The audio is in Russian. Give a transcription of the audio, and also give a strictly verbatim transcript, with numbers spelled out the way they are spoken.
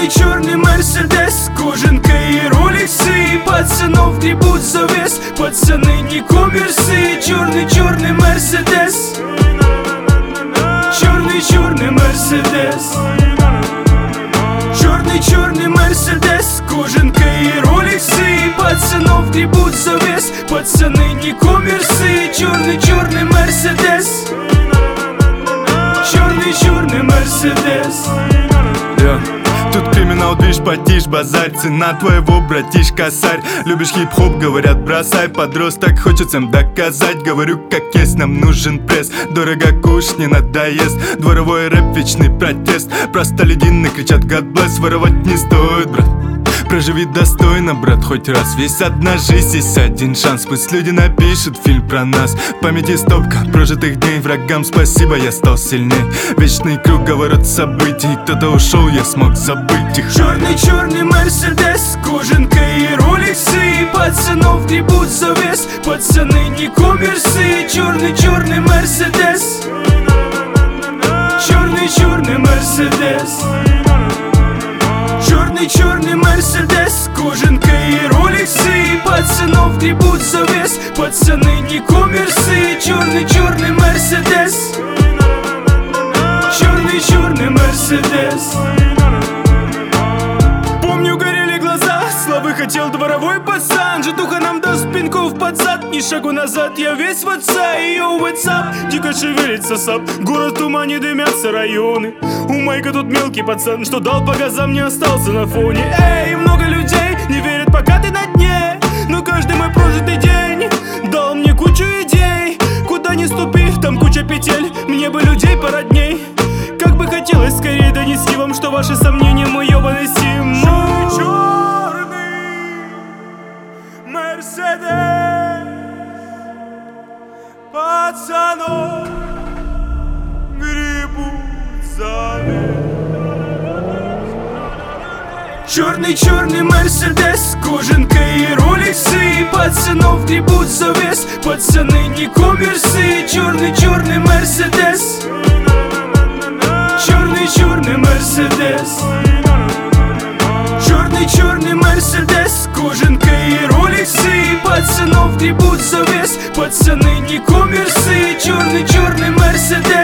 черный мерседес, кожанка и роликсы. Пацанов гребут за вес, пацаны не коммерсы. Черный черный мерседес, черный черный мерседес, черный черный мерседес, кожанка и роликсы. Пацанов гребут за вес, пацаны не коммерсы. Черный черный мерседес, черный черный мерседес. Yeah. Тут криминал, движ, потишь, базарь. Цена твоего, братишка, сарь. Любишь хип-хоп, говорят, бросай. Подросток хочет всем доказать. Говорю, как есть, нам нужен пресс. Дорого куш, не надоест. Дворовой рэп, вечный протест. Простолюдины кричат God bless. Воровать не стоит, брат. Проживи достойно, брат, хоть раз. Весь одна жизнь, есть один шанс. Пусть люди напишут фильм про нас. В памяти стопка прожитых дней. Врагам спасибо, я стал сильней. Вечный круговорот событий. Кто-то ушел, я смог забыть их. Черный черный мерседес, кожанка и роликсы. Пацанов гребут за вес, пацаны не коммерсы. Черный черный мерседес, черный черный мерседес, черный черный мерседес, кожанка и роликсы. Пацанов гребут за вес, пацаны не коммерсы. Черный черный мерседес, черный черный мерседес. Помню, горели глаза, славы хотел дворовой пацан. Житуха нам даст пинков под зад, ни шагу назад, я весь в отца. И йоу, what's дико шевелится сап. Город в тумане, дымятся районы. У Майка тут мелкий пацан, что дал по газам, не остался на фоне. Эй, много людей не верят, пока ты на дне. Но каждый мой прожитый день дал мне кучу идей. Куда ни ступи, там куча петель. Мне бы людей породней. Как бы хотелось скорее донести вам, что ваши сомнения мой ёбаный сим. Черный мерседес, пацанов гребут за вес. Черный черный мерседес, кожанка и роликсы. Пацанов гребут за вес, пацаны не коммерсы. Черный черный мерседес, черный черный мерседес, черный черный мерседес, кожанка и роликсы. Пацанов гребут за вес, пацаны не коммерсы. Черный черный мерседес.